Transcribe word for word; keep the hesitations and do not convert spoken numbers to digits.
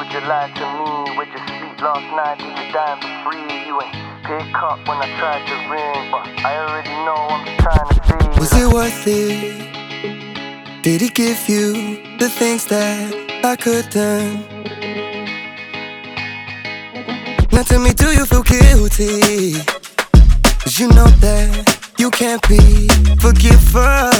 would you lie to me? Would you sleep last night? Did you dine for free? You ain't pick up when I tried to ring, but I already know I'm just trying to see. Was it worth it? Did he give you the things that I couldn't? Now tell me, do you feel guilty? 'Cause you know that you can't be forgiven.